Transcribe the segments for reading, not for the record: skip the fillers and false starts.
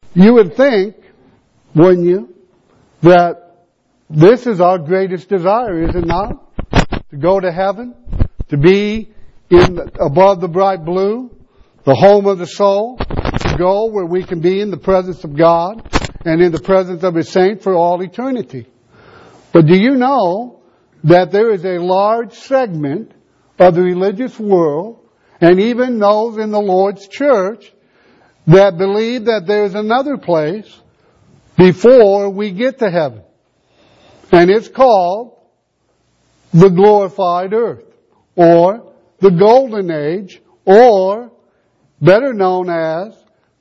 You would think, wouldn't you, that this is our greatest desire, is it not? To go to heaven, to be above the bright blue, the home of the soul, to go where we can be in the presence of God and in the presence of His saints for all eternity. But do you know that there is a large segment of the religious world, and even those in the Lord's church, that believe that there's another place before we get to heaven? And it's called the glorified earth, or the golden age, or better known as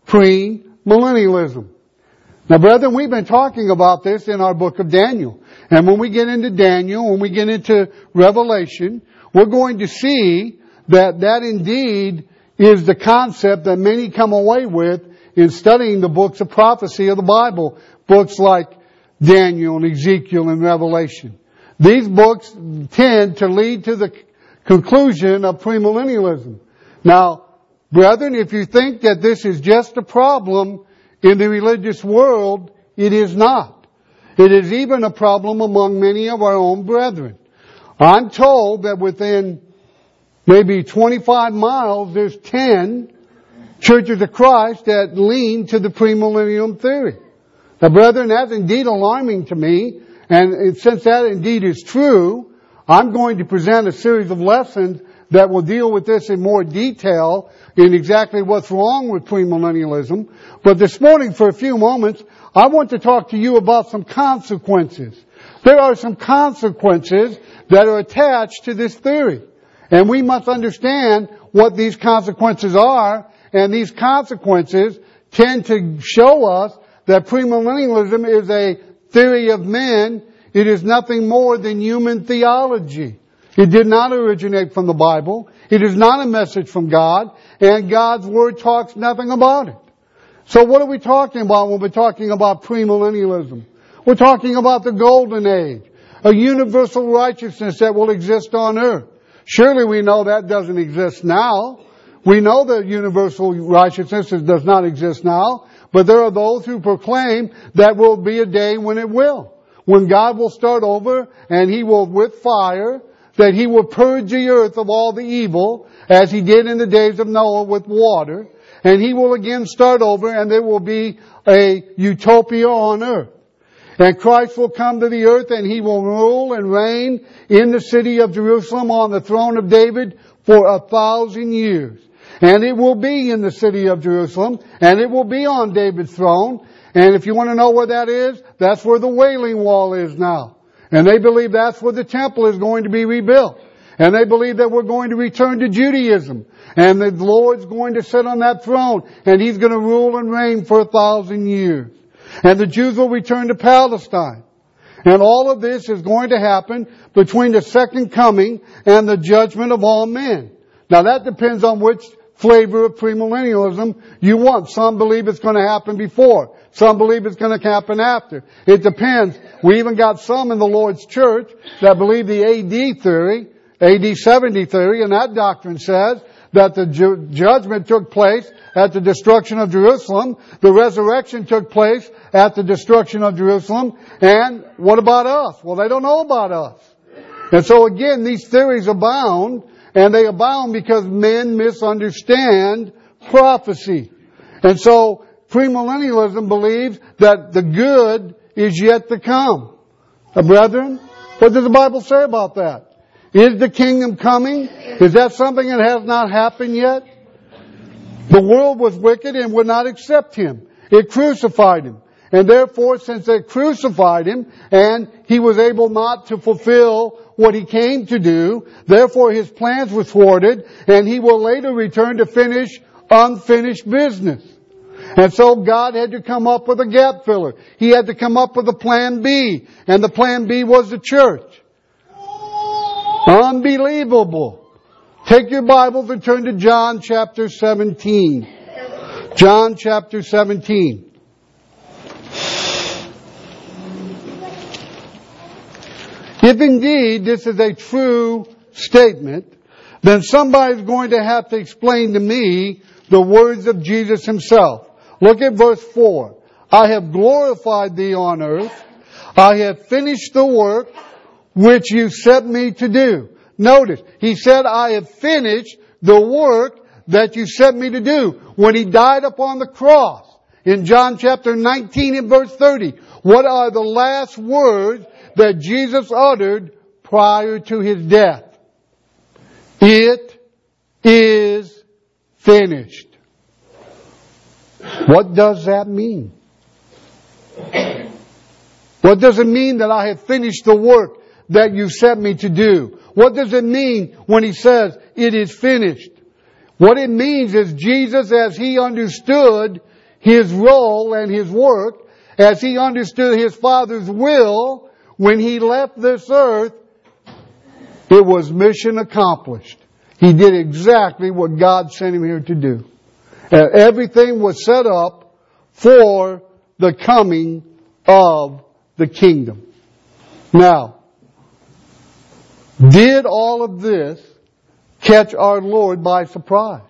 premillennialism. Now, brethren, we've been talking about this in our book of Daniel. And when we get into Daniel, when we get into Revelation, we're going to see that that indeed is the concept that many come away with in studying the books of prophecy of the Bible. Books like Daniel and Ezekiel and Revelation. These books tend to lead to the conclusion of premillennialism. Now, brethren, if you think that this is just a problem in the religious world, it is not. It is even a problem among many of our own brethren. I'm told that within maybe 25 miles, there's 10 churches of Christ that lean to the premillennium theory. Now, brethren, that's indeed alarming to me. And since that indeed is true, I'm going to present a series of lessons that will deal with this in more detail in exactly what's wrong with premillennialism. But this morning, for a few moments, I want to talk to you about some consequences. There are some consequences that are attached to this theory. And we must understand what these consequences are. And these consequences tend to show us that premillennialism is a theory of men. It is nothing more than human theology. It did not originate from the Bible. It is not a message from God. And God's Word talks nothing about it. So what are we talking about when we're talking about premillennialism? We're talking about the golden age. A universal righteousness that will exist on earth. Surely we know that doesn't exist now. We know that universal righteousness does not exist now. But there are those who proclaim that will be a day when it will. When God will start over and He will, with fire, that He will purge the earth of all the evil, as He did in the days of Noah with water. And He will again start over, and there will be a utopia on earth. And Christ will come to the earth, and He will rule and reign in the city of Jerusalem on the throne of David for 1,000 years. And it will be in the city of Jerusalem, and it will be on David's throne. And if you want to know where that is, that's where the Wailing Wall is now. And they believe that's where the temple is going to be rebuilt. And they believe that we're going to return to Judaism. And the Lord's going to sit on that throne, and He's going to rule and reign for 1,000 years. And the Jews will return to Palestine. And all of this is going to happen between the second coming and the judgment of all men. Now that depends on which flavor of premillennialism you want. Some believe it's going to happen before. Some believe it's going to happen after. It depends. We even got some in the Lord's church that believe the AD theory, AD 70 theory, and that doctrine says that the judgment took place at the destruction of Jerusalem. The resurrection took place at the destruction of Jerusalem. And what about us? Well, they don't know about us. And so again, these theories abound. And they abound because men misunderstand prophecy. And so premillennialism believes that the good is yet to come. Brethren, what does the Bible say about that? Is the kingdom coming? Is that something that has not happened yet? The world was wicked and would not accept Him. It crucified Him. And therefore, since they crucified Him and He was able not to fulfill what He came to do, therefore His plans were thwarted, and He will later return to finish unfinished business. And so God had to come up with a gap filler. He had to come up with a plan B. And the plan B was the church. Unbelievable. Take your Bibles and turn to John chapter 17. John chapter 17. If indeed this is a true statement, then somebody's going to have to explain to me the words of Jesus Himself. Look at verse 4. I have glorified thee on earth. I have finished the work which you sent me to do. Notice, he said, I have finished the work that you sent me to do. When he died upon the cross, in John chapter 19 and verse 30, what are the last words that Jesus uttered prior to his death? It is finished. What does that mean? What does it mean that I have finished the work that you sent me to do? What does it mean when he says it is finished? What it means is Jesus, as he understood his role and his work, as he understood his Father's will, when he left this earth, it was mission accomplished. He did exactly what God sent him here to do. Everything was set up for the coming of the kingdom. Now, did all of this catch our Lord by surprise?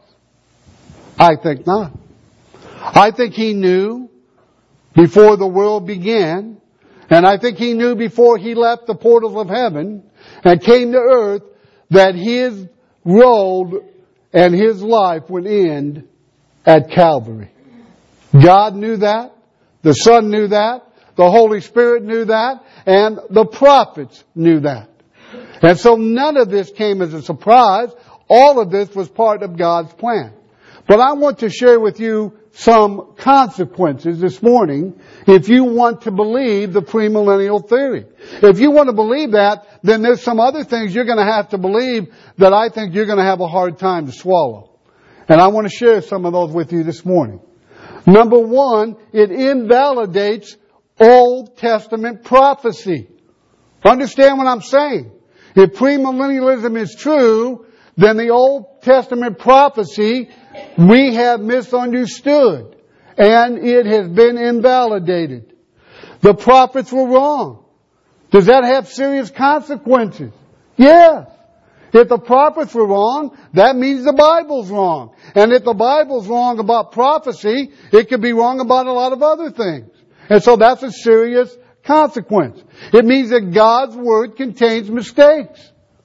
I think not. I think he knew before the world began, and I think he knew before he left the portals of heaven and came to earth, that his road and his life would end at Calvary. God knew that. The Son knew that. The Holy Spirit knew that. And the prophets knew that. And so none of this came as a surprise. All of this was part of God's plan. But I want to share with you some consequences this morning if you want to believe the premillennial theory. If you want to believe that, then there's some other things you're going to have to believe that I think you're going to have a hard time to swallow. And I want to share some of those with you this morning. Number one, it invalidates Old Testament prophecy. Understand what I'm saying? If premillennialism is true, then the Old Testament prophecy we have misunderstood, and it has been invalidated. The prophets were wrong. Does that have serious consequences? Yes. If the prophets were wrong, that means the Bible's wrong. And if the Bible's wrong about prophecy, it could be wrong about a lot of other things. And so that's a serious consequence. It means that God's Word contains mistakes.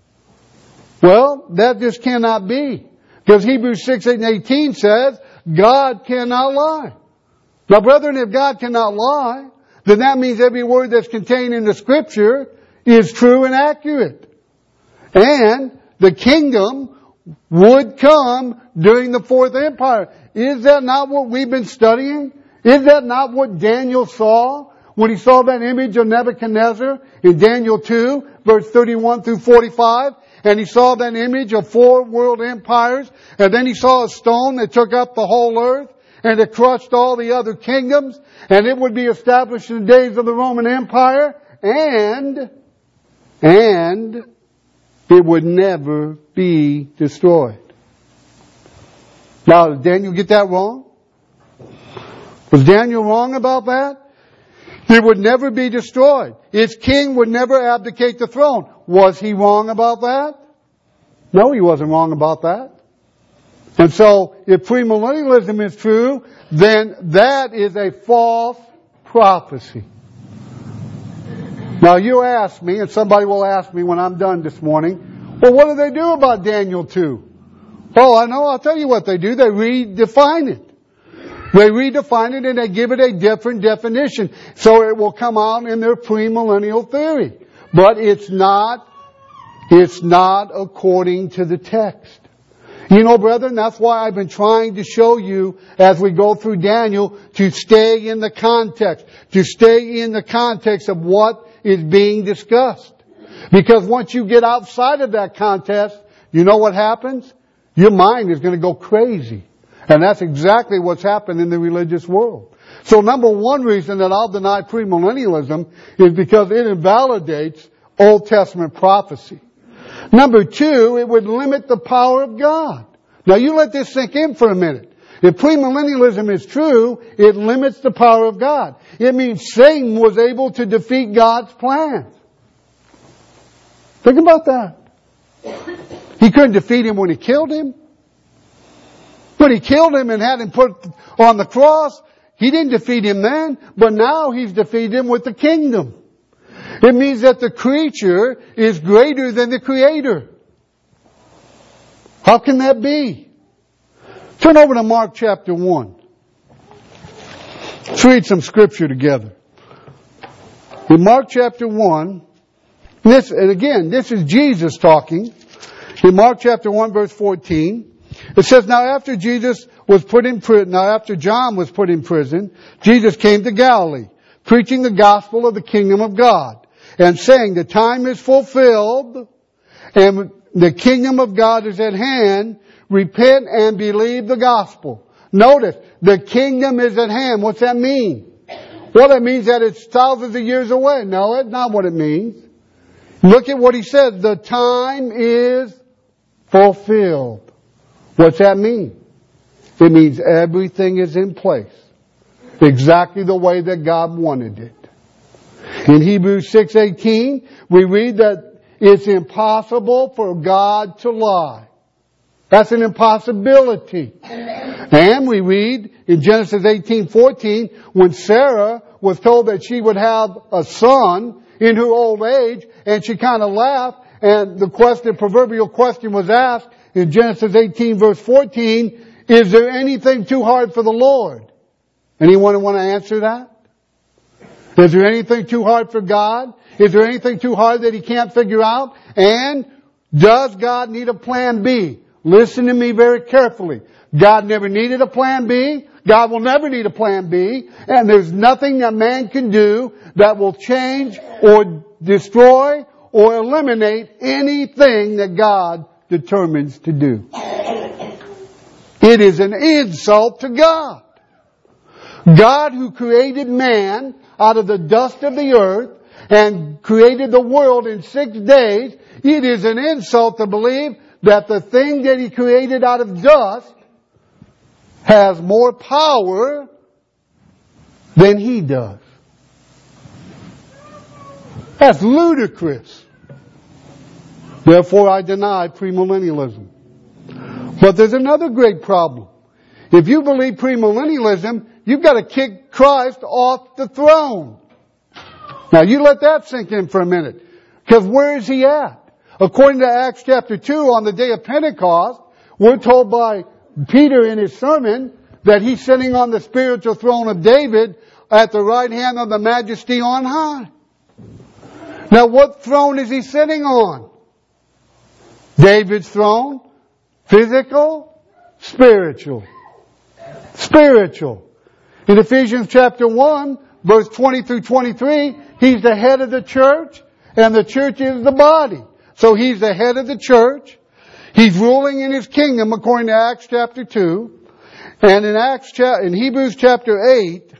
Well, that just cannot be. Because Hebrews 6, 8, and 18 says, God cannot lie. Now, brethren, if God cannot lie, then that means every word that's contained in the Scripture is true and accurate. And the kingdom would come during the Fourth Empire. Is that not what we've been studying? Is that not what Daniel saw when he saw that image of Nebuchadnezzar in Daniel 2, verse 31 through 45? And he saw that image of 4 world empires. And then he saw a stone that took up the whole earth and it crushed all the other kingdoms. And it would be established in the days of the Roman Empire. And it would never be destroyed. Now, did Daniel get that wrong? Was Daniel wrong about that? It would never be destroyed. Its king would never abdicate the throne. Was he wrong about that? No, he wasn't wrong about that. And so, if premillennialism is true, then that is a false prophecy. Now you ask me, and somebody will ask me when I'm done this morning, well, what do they do about Daniel 2? Oh, I know, I'll tell you what they do. They redefine it. They redefine it and they give it a different definition. So it will come out in their premillennial theory. But it's not according to the text. You know, brethren, that's why I've been trying to show you as we go through Daniel to stay in the context. To stay in the context of what is being discussed. Because once you get outside of that context, you know what happens? Your mind is going to go crazy. And that's exactly what's happened in the religious world. So number one reason that I'll deny premillennialism is because it invalidates Old Testament prophecy. Number two, it would limit the power of God. Now you let this sink in for a minute. If premillennialism is true, it limits the power of God. It means Satan was able to defeat God's plans. Think about that. He couldn't defeat him when he killed him. When he killed him and had him put on the cross, He didn't defeat him then, but now he's defeated him with the kingdom. It means that the creature is greater than the Creator. How can that be? Turn over to Mark chapter 1. Let's read some scripture together. In Mark chapter 1, this is Jesus talking. In Mark chapter 1 verse 14, it says, Now after John was put in prison, Jesus came to Galilee, preaching the gospel of the kingdom of God, and saying, The time is fulfilled, and the kingdom of God is at hand. Repent and believe the gospel. Notice, the kingdom is at hand. What's that mean? Well, it means that it's thousands of years away. No, that's not what it means. Look at what he says. The time is fulfilled. What's that mean? It means everything is in place. Exactly the way that God wanted it. In Hebrews 6:18, we read that it's impossible for God to lie. That's an impossibility. And we read in Genesis 18:14, when Sarah was told that she would have a son in her old age, and she kind of laughed, and the proverbial question was asked in Genesis 18 verse 14, is there anything too hard for the Lord? Anyone want to answer that? Is there anything too hard for God? Is there anything too hard that He can't figure out? And does God need a plan B? Listen to me very carefully. God never needed a plan B. God will never need a plan B. And there's nothing that man can do that will change or destroy or eliminate anything that God determines to do. It is an insult to God. God who created man out of the dust of the earth and created the world in 6 days, it is an insult to believe that the thing that He created out of dust has more power than He does. That's ludicrous. Therefore, I deny premillennialism. But there's another great problem. If you believe premillennialism, you've got to kick Christ off the throne. Now, you let that sink in for a minute. Because where is He at? According to Acts chapter 2, on the day of Pentecost, we're told by Peter in his sermon that He's sitting on the spiritual throne of David at the right hand of the Majesty on high. Now, what throne is He sitting on? David's throne? Physical? Spiritual. Spiritual. In Ephesians chapter 1, verse 20 through 23, He's the head of the church, and the church is the body. So He's the head of the church. He's ruling in His kingdom according to Acts chapter 2. And in Hebrews chapter 8,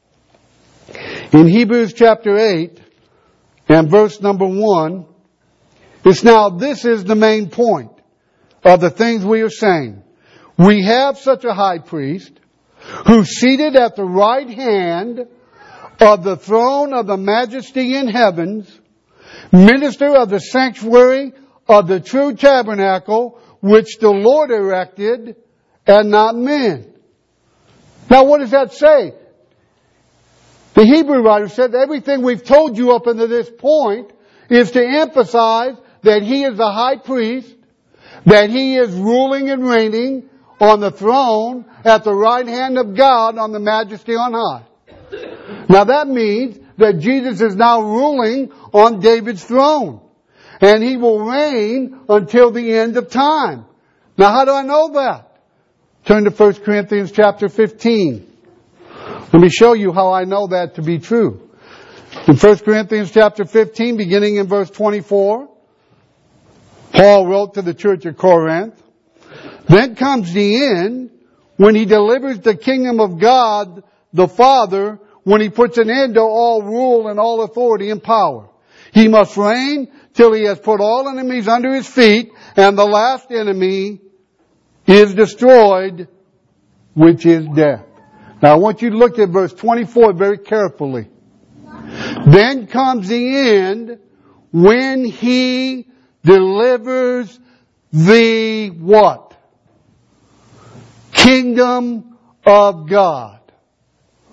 and verse number 1, this is the main point of the things we are saying. We have such a high priest who's seated at the right hand of the throne of the Majesty in heavens, minister of the sanctuary of the true tabernacle, which the Lord erected, and not men. Now what does that say? The Hebrew writer said everything we've told you up until this point is to emphasize that He is the high priest, that He is ruling and reigning on the throne at the right hand of God on the Majesty on high. Now that means that Jesus is now ruling on David's throne. And He will reign until the end of time. Now how do I know that? Turn to 1 Corinthians chapter 15. Let me show you how I know that to be true. In 1 Corinthians chapter 15, beginning in verse 24, Paul wrote to the church at Corinth, Then comes the end when He delivers the kingdom of God the Father, when He puts an end to all rule and all authority and power. He must reign till He has put all enemies under His feet, and the last enemy is destroyed, which is death. Now I want you to look at verse 24 very carefully. Then comes the end when He delivers the what? Kingdom of God.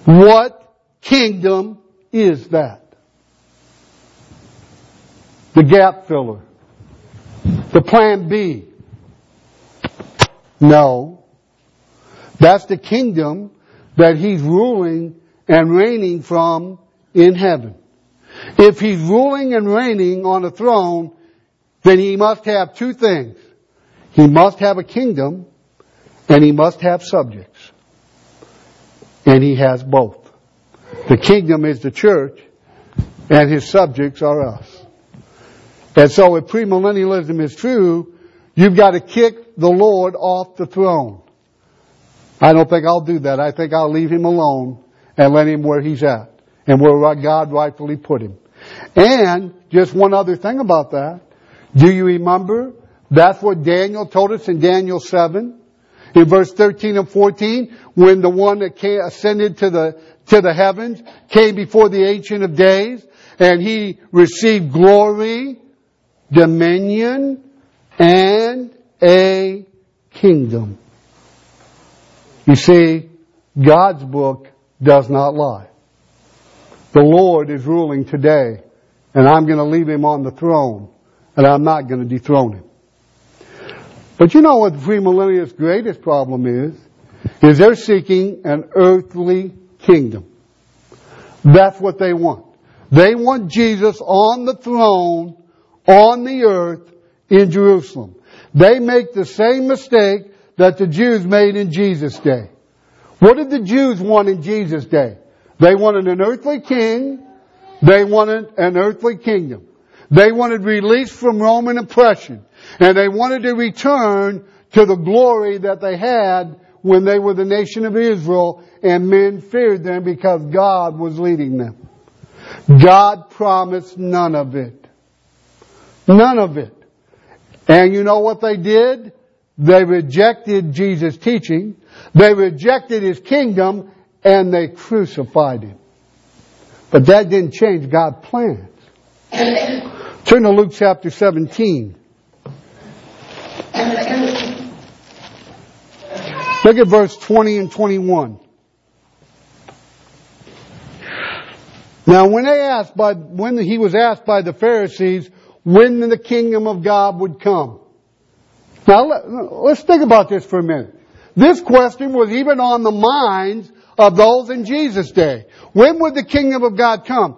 What kingdom is that? The gap filler. The plan B. No. That's the kingdom that He's ruling and reigning from in heaven. If He's ruling and reigning on a throne, then He must have two things. He must have a kingdom and He must have subjects. And He has both. The kingdom is the church and His subjects are us. And so if premillennialism is true, you've got to kick the Lord off the throne. I don't think I'll do that. I think I'll leave Him alone and let Him where He's at and where God rightfully put Him. And just one other thing about that. Do you remember? That's what Daniel told us in Daniel 7. In verse 13 and 14, when the one that ascended to the heavens came before the Ancient of Days, and He received glory, dominion, and a kingdom. You see, God's book does not lie. The Lord is ruling today, and I'm going to leave Him on the throne, and I'm not going to dethrone Him. But you know what the premillennialists' greatest problem is they're seeking an earthly kingdom. That's what they want. They want Jesus on the throne, on the earth, in Jerusalem. They make the same mistake that the Jews made in Jesus' day. What did the Jews want in Jesus' day? They wanted an earthly king. They wanted an earthly kingdom. They wanted release from Roman oppression. And they wanted to return to the glory that they had when they were the nation of Israel and men feared them because God was leading them. God promised none of it. None of it. And you know what they did? They rejected Jesus' teaching. They rejected His kingdom and they crucified Him. But that didn't change God's plans. Turn to Luke chapter 17. Look at verse 20 and 21. Now when He was asked by the Pharisees when the kingdom of God would come. Now let's think about this for a minute. This question was even on the minds of those in Jesus' day. When would the kingdom of God come?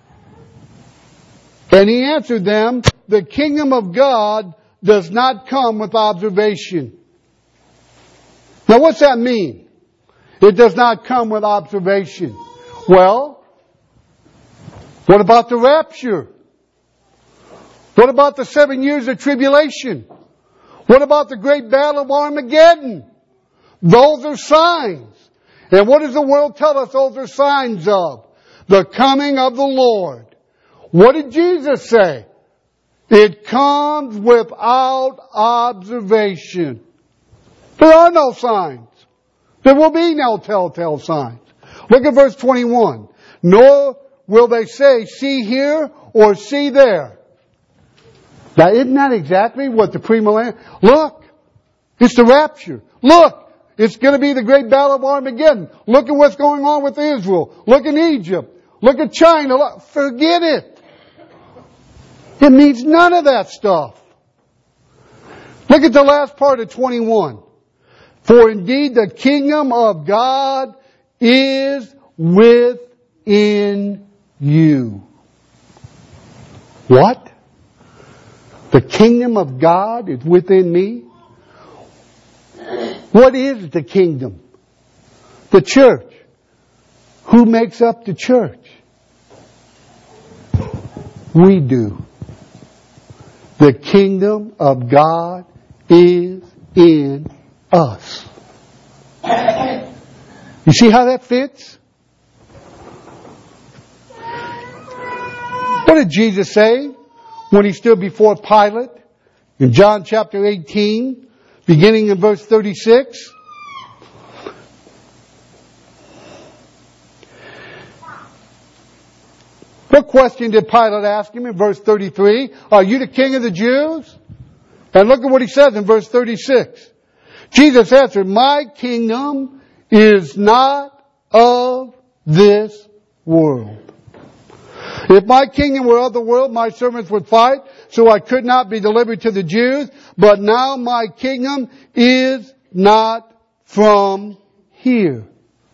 And He answered them, the kingdom of God does not come with observation. Now what's that mean? It does not come with observation. Well, what about the rapture? What about the 7 years of tribulation? What about the great battle of Armageddon? Those are signs. And what does the world tell us those are signs of? The coming of the Lord. What did Jesus say? It comes without observation. There are no signs. There will be no telltale signs. Look at verse 21. Nor will they say, see here or see there. Now, isn't that exactly what the premillennial... Look, it's the rapture. Look, it's going to be the great battle of Armageddon. Look at what's going on with Israel. Look at Egypt. Look at China. Look, forget it. It means none of that stuff. Look at the last part of 21. For indeed the kingdom of God is within you. What? The kingdom of God is within me? What is the kingdom? The church. Who makes up the church? We do. The kingdom of God is in us. You see how that fits? What did Jesus say when He stood before Pilate? In John chapter 18, beginning in verse 36. What question did Pilate ask Him in verse 33? Are you the king of the Jews? And look at what He says in verse 36. Jesus answered, my kingdom is not of this world. If my kingdom were of the world, my servants would fight, so I could not be delivered to the Jews. But now my kingdom is not from here.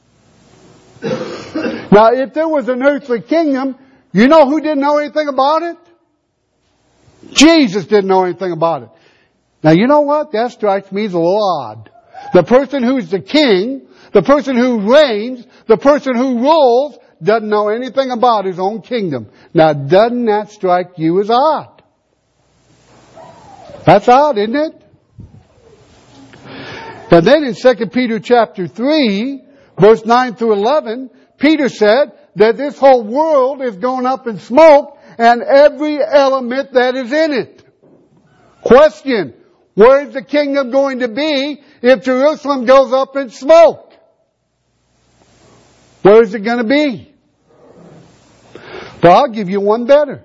Now, if there was an earthly kingdom, you know who didn't know anything about it? Jesus didn't know anything about it. Now, you know what? That strikes me as a little odd. The person who's the king, the person who reigns, the person who rules, doesn't know anything about his own kingdom. Now, doesn't that strike you as odd? That's odd, isn't it? And then in 2 Peter chapter 3, verse 9 through 11, Peter said that this whole world is going up in smoke and every element that is in it. Question: where is the kingdom going to be if Jerusalem goes up in smoke? Where is it going to be? But I'll give you one better.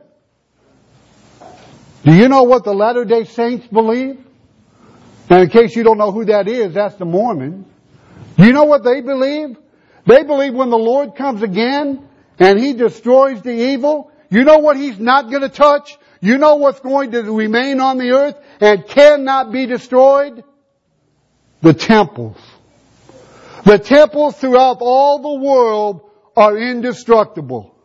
Do you know what the Latter-day Saints believe? And in case you don't know who that is, that's the Mormons. Do you know what they believe? They believe when the Lord comes again and He destroys the evil, you know what He's not going to touch? You know what's going to remain on the earth and cannot be destroyed? The temples. The temples throughout all the world are indestructible.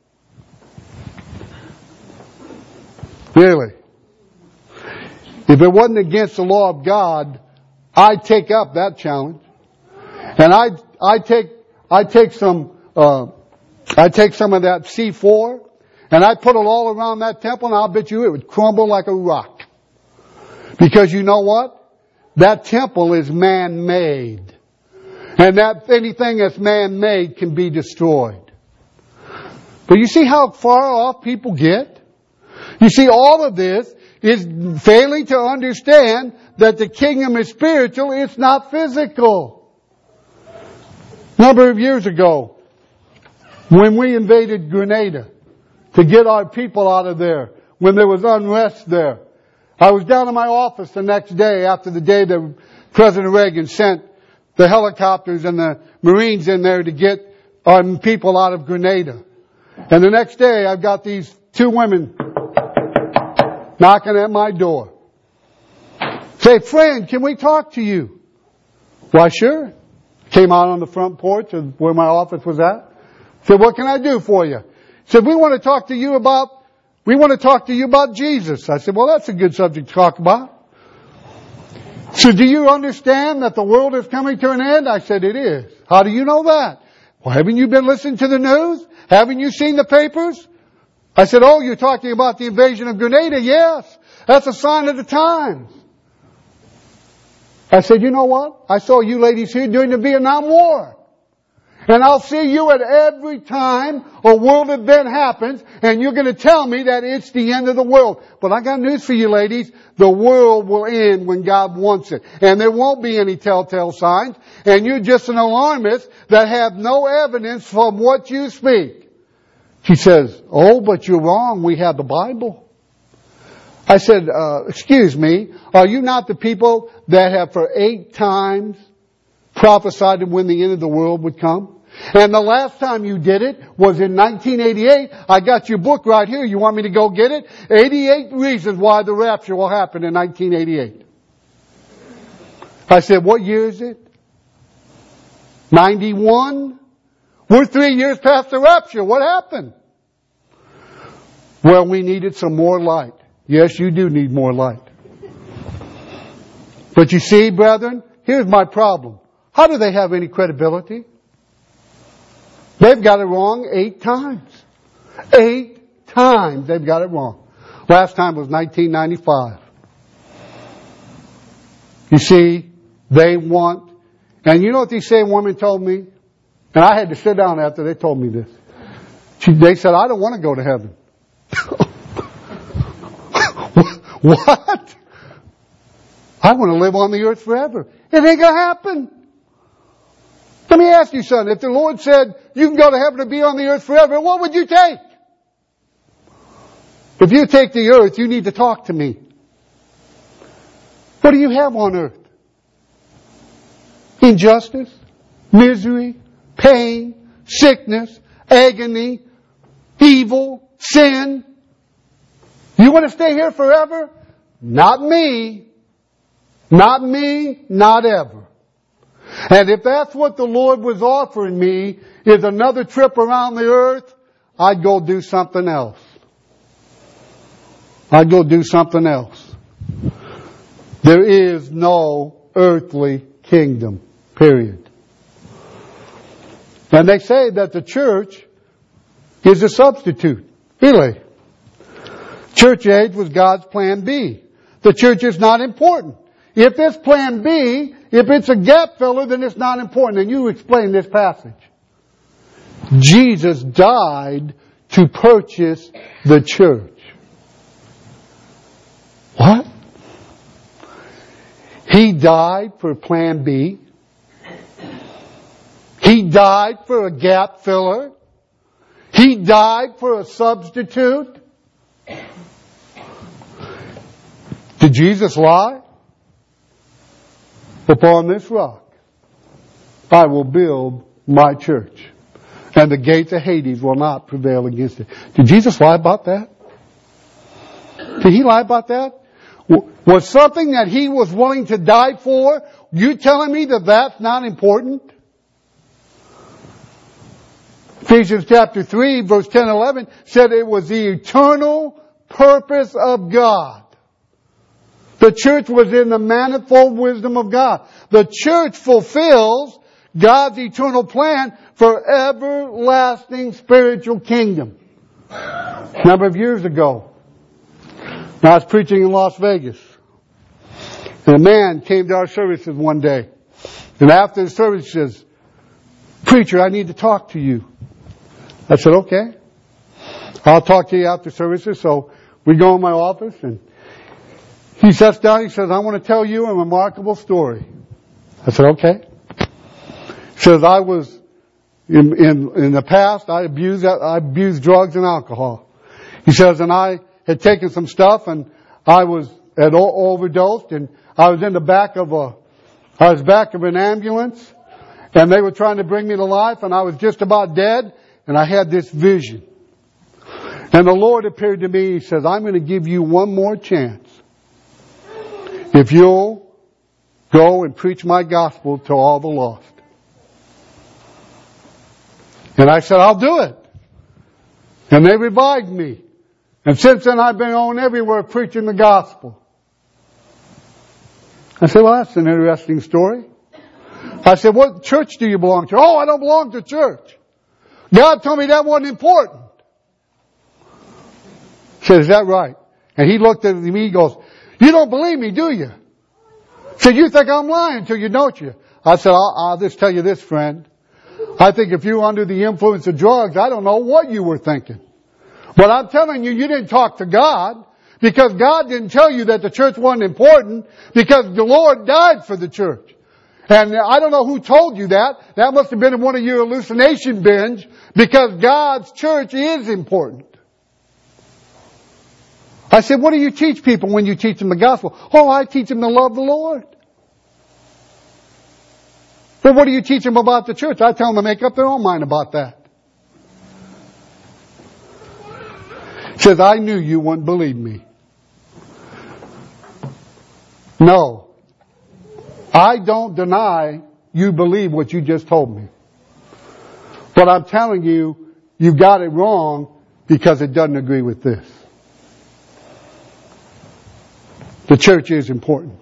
Really. If it wasn't against the law of God, I'd take up that challenge. And I take some of that C4 and I put it all around that temple, and I'll bet you it would crumble like a rock. Because you know what? That temple is man-made. And that anything that's man-made can be destroyed. But you see how far off people get? You see, all of this is failing to understand that the kingdom is spiritual, it's not physical. A number of years ago, when we invaded Grenada to get our people out of there, when there was unrest there, I was down in my office the next day after the day that President Reagan sent the helicopters and the Marines in there to get our people out of Grenada. And the next day I've got these two women knocking at my door. Say, friend, can we talk to you? Why, sure. Came out on the front porch of where my office was at. Said, what can I do for you? Said, we want to talk to you about Jesus. I said, well, that's a good subject to talk about. So do you understand that the world is coming to an end? I said, it is. How do you know that? Well, haven't you been listening to the news? Haven't you seen the papers? I said, oh, you're talking about the invasion of Grenada? Yes. That's a sign of the times. I said, you know what? I saw you ladies here during the Vietnam War. And I'll see you at every time a world event happens, and you're going to tell me that it's the end of the world. But I got news for you ladies. The world will end when God wants it. And there won't be any telltale signs. And you're just an alarmist that have no evidence from what you speak. She says, oh, but you're wrong. We have the Bible. I said, excuse me, are you not the people that have for 8 times prophesied when the end of the world would come? And the last time you did it was in 1988. I got your book right here. You want me to go get it? 88 reasons why the rapture will happen in 1988. I said, what year is it? 91? We're 3 years past the rapture. What happened? Well, we needed some more light. Yes, you do need more light. But you see, brethren, here's my problem. How do they have any credibility? They've got it wrong 8 times. 8 times they've got it wrong. Last time was 1995. You see, they want, and you know what these same women told me? And I had to sit down after they told me this. They said, I don't want to go to heaven. What? I want to live on the earth forever. It ain't going to happen. Let me ask you something. If the Lord said you can go to heaven and be on the earth forever, what would you take? If you take the earth, you need to talk to me. What do you have on earth? Injustice, misery, pain, sickness, agony, evil, sin. You want to stay here forever? Not me. Not me, not ever. And if that's what the Lord was offering me, is another trip around the earth, I'd go do something else. I'd go do something else. There is no earthly kingdom, period. And they say that the church is a substitute. Really. Church age was God's plan B. The church is not important. If it's plan B, if it's a gap filler, then it's not important. And you explain this passage. Jesus died to purchase the church. What? He died for plan B. He died for a gap filler. He died for a substitute. Did Jesus lie? Upon this rock, I will build my church, and the gates of Hades will not prevail against it. Did Jesus lie about that? Did He lie about that? Was something that He was willing to die for, you telling me that that's not important? Ephesians chapter 3, verse 10 and 11 said it was the eternal purpose of God. The church was in the manifold wisdom of God. The church fulfills God's eternal plan for everlasting spiritual kingdom. A number of years ago, I was preaching in Las Vegas. And a man came to our services one day. And after the service he says, "Preacher, I need to talk to you." I said, "Okay. I'll talk to you after services." So we go in my office and he sits down, he says, "I want to tell you a remarkable story." I said, "Okay." He says, "I was, in the past, I abused drugs and alcohol." He says, "And I had taken some stuff and I had overdosed and I was in the back of an ambulance and they were trying to bring me to life and I was just about dead and I had this vision. And the Lord appeared to me, He says, I'm going to give you one more chance. If you'll go and preach my gospel to all the lost." And I said, "I'll do it." And they revived me. And since then I've been on everywhere preaching the gospel. I said, "Well, that's an interesting story." I said, "What church do you belong to?" "Oh, I don't belong to church. God told me that wasn't important." I said, "Is that right?" And he looked at me, he goes, "You don't believe me, do you?" I said, "You think I'm lying to you, don't you?" I said, I'll just tell you this, friend. I think if you were under the influence of drugs, I don't know what you were thinking. But I'm telling you, you didn't talk to God because God didn't tell you that the church wasn't important because the Lord died for the church. And I don't know who told you that. That must have been in one of your hallucination binge because God's church is important. I said, "What do you teach people when you teach them the gospel?" "Oh, I teach them to love the Lord." "Well, what do you teach them about the church?" "I tell them to make up their own mind about that." He says, "I knew you wouldn't believe me." No. I don't deny you believe what you just told me. But I'm telling you, you got it wrong because it doesn't agree with this. The church is important.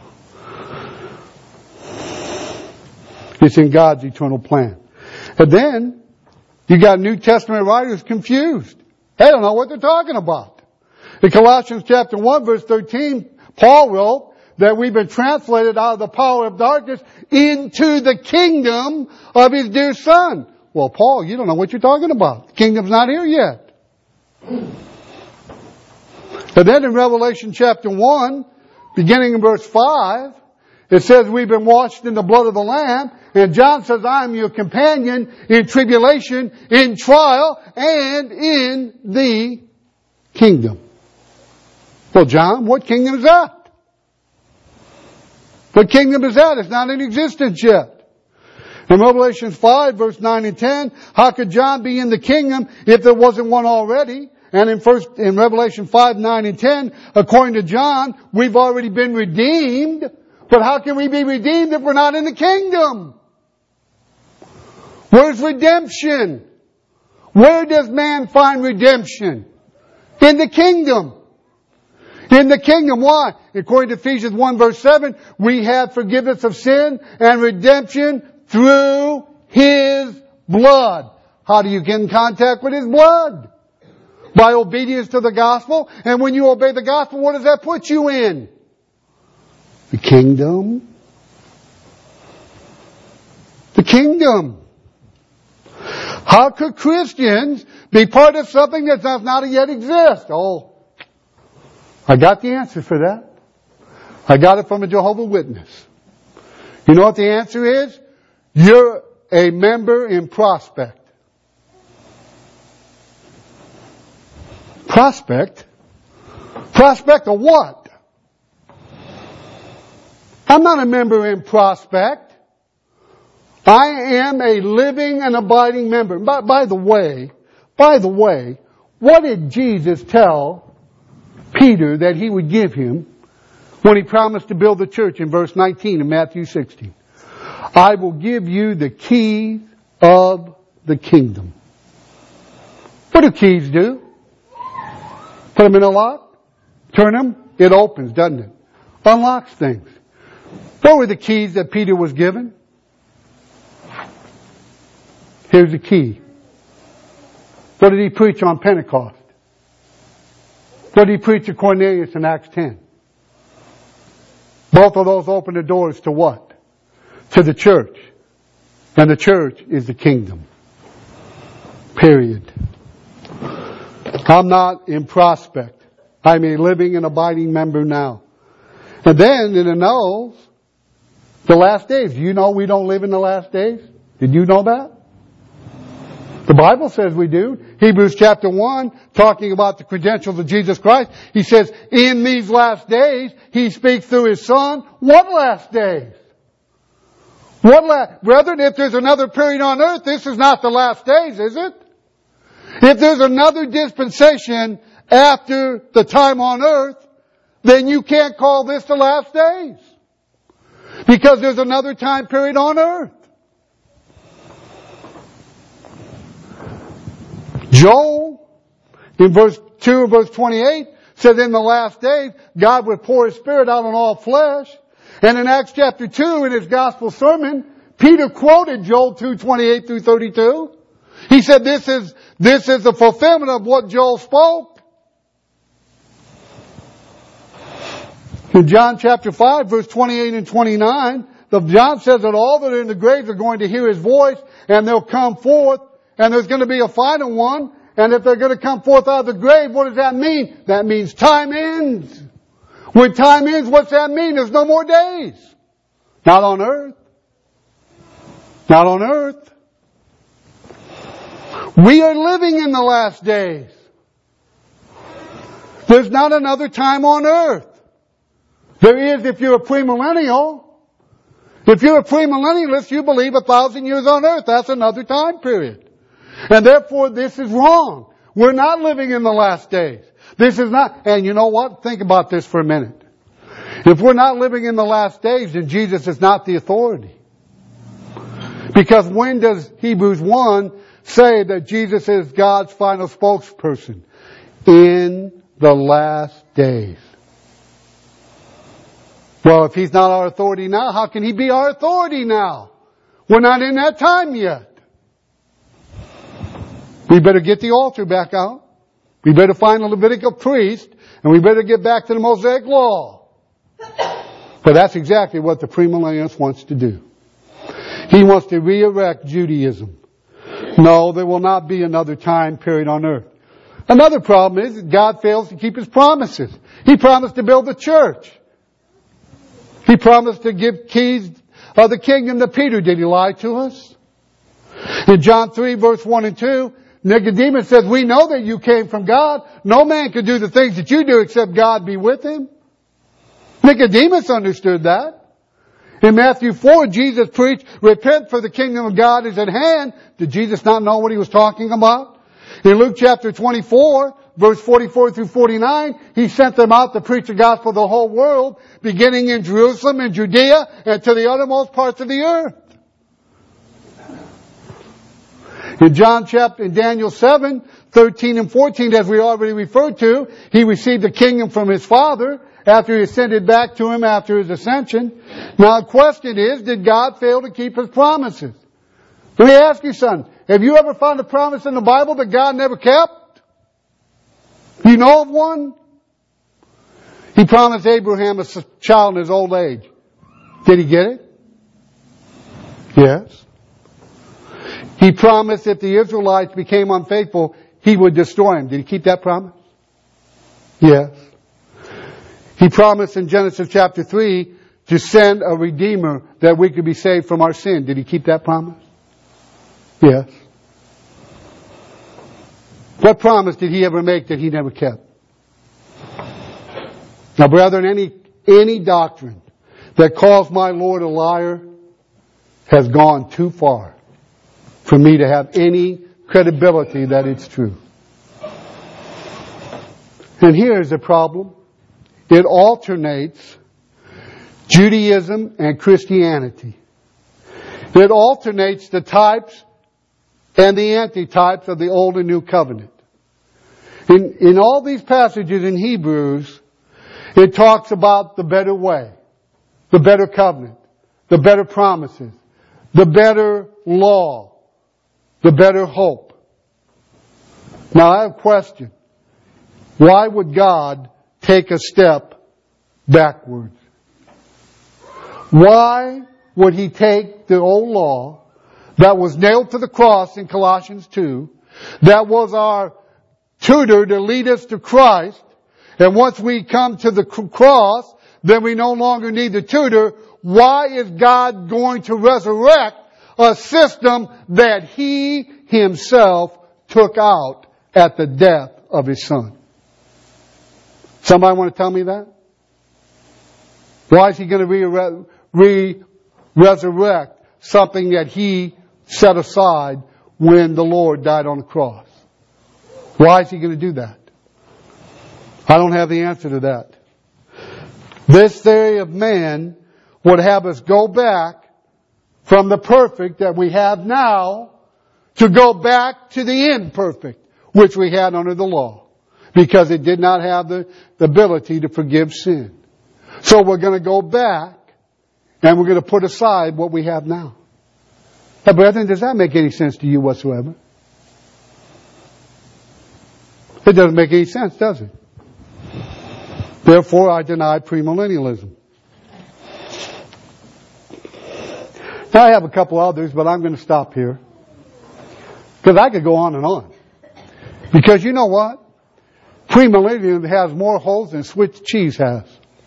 It's in God's eternal plan. And then, you got New Testament writers confused. They don't know what they're talking about. In Colossians chapter 1 verse 13, Paul wrote that we've been translated out of the power of darkness into the kingdom of His dear Son. Well, Paul, you don't know what you're talking about. The kingdom's not here yet. And then in Revelation chapter 1, beginning in verse 5, it says we've been washed in the blood of the Lamb. And John says, I am your companion in tribulation, in trial, and in the kingdom. Well, John, what kingdom is that? What kingdom is that? It's not in existence yet. In Revelation 5, verse 9 and 10, how could John be in the kingdom if there wasn't one already? And in Revelation 5, 9 and 10, according to John, we've already been redeemed. But how can we be redeemed if we're not in the kingdom? Where's redemption? Where does man find redemption? In the kingdom. In the kingdom. Why? According to Ephesians 1 verse 7, we have forgiveness of sin and redemption through His blood. How do you get in contact with His blood? By obedience to the gospel. And when you obey the gospel, what does that put you in? The kingdom. The kingdom. How could Christians be part of something that does not yet exist? Oh, I got the answer for that. I got it from a Jehovah's Witness. You know what the answer is? You're a member in Prospect. Prospect? Prospect of what? I'm not a member in Prospect. I am a living and abiding member. By the way, what did Jesus tell Peter that He would give him when He promised to build the church in verse 19 of Matthew 16? I will give you the keys of the kingdom. What do keys do? Put them in a lock? Turn them? It opens, doesn't it? Unlocks things. What were the keys that Peter was given? Here's the key. What did he preach on Pentecost? What did he preach to Cornelius in Acts 10? Both of those open the doors to what? To the church. And the church is the kingdom. Period. I'm not in Prospect. I'm a living and abiding member now. And then in the no's, the last days. Do you know we don't live in the last days? Did you know that? The Bible says we do. Hebrews chapter 1, talking about the credentials of Jesus Christ. He says, in these last days, He speaks through His Son. What last days? Brethren, if there's another period on earth, this is not the last days, is it? If there's another dispensation after the time on earth, then you can't call this the last days. Because there's another time period on earth. Joel, in verse 2 and verse 28, says in the last days, God would pour His Spirit out on all flesh. And in Acts chapter 2, in his gospel sermon, Peter quoted Joel 2:28 through 32. He said, this is the fulfillment of what Joel spoke. In John chapter 5, verse 28 and 29, John says that all that are in the graves are going to hear His voice, and they'll come forth, and there's going to be a final one. And if they're going to come forth out of the grave, what does that mean? That means time ends. When time ends, what's that mean? There's no more days. Not on earth. Not on earth. We are living in the last days. There's not another time on earth. There is if you're a premillennial. If you're a premillennialist, you believe 1,000 years on earth. That's another time period. And therefore, this is wrong. We're not living in the last days. This is not, and you know what? Think about this for a minute. If we're not living in the last days, then Jesus is not the authority. Because when does Hebrews 1 say that Jesus is God's final spokesperson? In the last days. Well, if He's not our authority now, how can He be our authority now? We're not in that time yet. We better get the altar back out. We better find a Levitical priest, and we better get back to the Mosaic law. But that's exactly what the premillennialist wants to do. He wants to re-erect Judaism. No, there will not be another time period on earth. Another problem is that God fails to keep His promises. He promised to build the church. He promised to give keys of the kingdom to Peter. Did He lie to us? In John 3 verse 1 and 2, Nicodemus says, we know that you came from God. No man can do the things that you do except God be with him. Nicodemus understood that. In Matthew 4, Jesus preached, repent for the kingdom of God is at hand. Did Jesus not know what he was talking about? In Luke chapter 24, verse 44 through 49, he sent them out to preach the gospel to the whole world, beginning in Jerusalem and Judea and to the uttermost parts of the earth. In Daniel 7, 13 and 14, as we already referred to, he received the kingdom from his Father after he ascended back to him after his ascension. Now the question is, did God fail to keep his promises? Let me ask you something. Have you ever found a promise in the Bible that God never kept? You know of one? He promised Abraham a child in his old age. Did he get it? Yes. He promised if the Israelites became unfaithful, he would destroy them. Did he keep that promise? Yes. He promised in Genesis chapter 3 to send a Redeemer that we could be saved from our sin. Did he keep that promise? Yes. What promise did he ever make that he never kept? Now, brethren, any doctrine that calls my Lord a liar has gone too far for me to have any credibility that it's true. And here's the problem. It alternates Judaism and Christianity. It alternates the types and the antitypes of the Old and New Covenant. In all these passages in Hebrews, it talks about the better way, the better covenant, the better promises, the better law, the better hope. Now I have a question. Why would God take a step backwards? Why would he take the old law that was nailed to the cross in Colossians 2, that was our tutor to lead us to Christ, and once we come to the cross, then we no longer need the tutor? Why is God going to resurrect a system that he himself took out at the death of his Son? Somebody want to tell me that? Why is he going to resurrect something that he set aside when the Lord died on the cross? Why is he going to do that? I don't have the answer to that. This theory of man would have us go back from the perfect that we have now to go back to the imperfect which we had under the law, because it did not have the ability to forgive sin. So we're going to go back and we're going to put aside what we have now. Now, brethren, does that make any sense to you whatsoever? It doesn't make any sense, does it? Therefore, I deny premillennialism. Now, I have a couple others, but I'm going to stop here, because I could go on and on. Because you know what? Premillennialism has more holes than Swiss cheese has.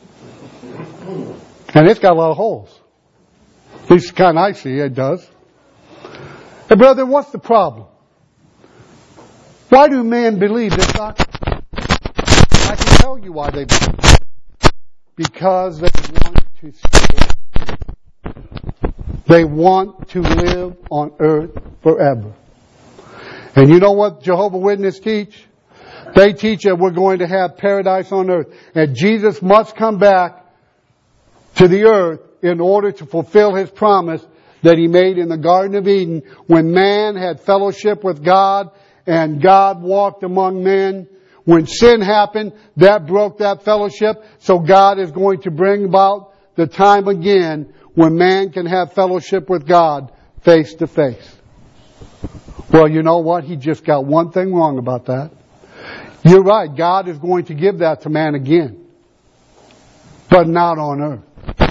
And it's got a lot of holes. At least the kind I see, it does. Hey, brother, what's the problem? Why do men believe this doctrine? I can tell you why they believe it. Because they want to stay. They want to live on earth forever. And you know what Jehovah's Witnesses teach? They teach that we're going to have paradise on earth. And Jesus must come back to the earth in order to fulfill his promise that he made in the Garden of Eden when man had fellowship with God and God walked among men. When sin happened, that broke that fellowship. So God is going to bring about the time again when man can have fellowship with God face to face. Well, you know what? He just got one thing wrong about that. You're right. God is going to give that to man again. But not on earth.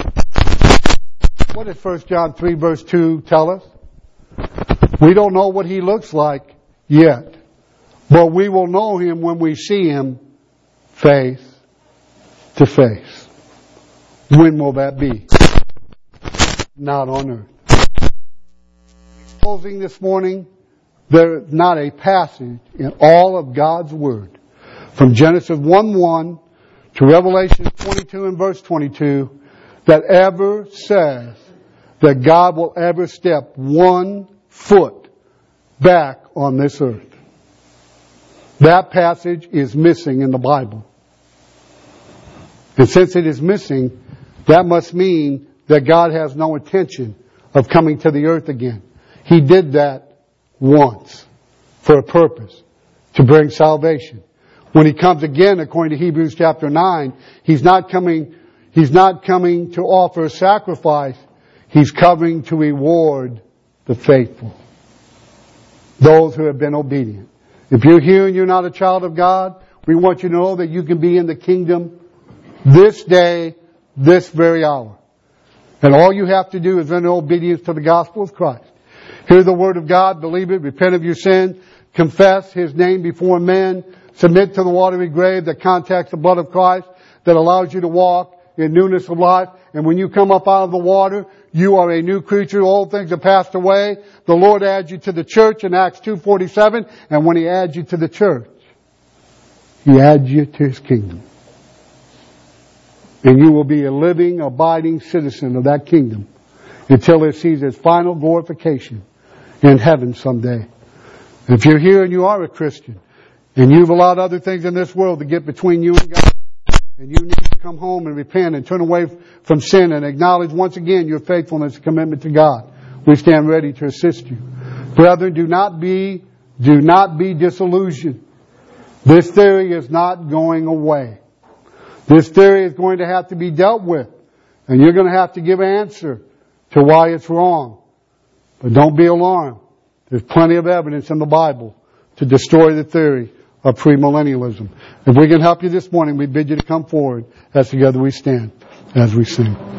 What does 1 John 3 verse 2 tell us? We don't know what he looks like yet. But we will know him when we see him face to face. When will that be? Not on earth. Closing this morning, there's not a passage in all of God's Word, from Genesis 1:1 to Revelation 22 and verse 22, that ever says that God will ever step 1 foot back on this earth. That passage is missing in the Bible. And since it is missing, that must mean that God has no intention of coming to the earth again. He did that once for a purpose, to bring salvation. When He comes again, according to Hebrews chapter 9, He's not coming to offer a sacrifice. He's coming to reward the faithful, those who have been obedient. If you're here and you're not a child of God, we want you to know that you can be in the kingdom this day, this very hour. And all you have to do is render obedience to the gospel of Christ. Hear the word of God, believe it, repent of your sin, confess His name before men, submit to the watery grave that contacts the blood of Christ, that allows you to walk in newness of life. And when you come up out of the water, you are a new creature. Old things have passed away. The Lord adds you to the church in Acts 2:47. And when He adds you to the church, He adds you to His kingdom. And you will be a living, abiding citizen of that kingdom until it sees its final glorification in heaven someday. If you're here and you are a Christian, and you've allowed other things in this world to get between you and God, and you need to come home and repent and turn away from sin and acknowledge once again your faithfulness and commitment to God, we stand ready to assist you. Brethren, do not be disillusioned. This theory is not going away. This theory is going to have to be dealt with. And you're going to have to give an answer to why it's wrong. But don't be alarmed. There's plenty of evidence in the Bible to destroy the theory of premillennialism. If we can help you this morning, we bid you to come forward as together we stand, as we sing.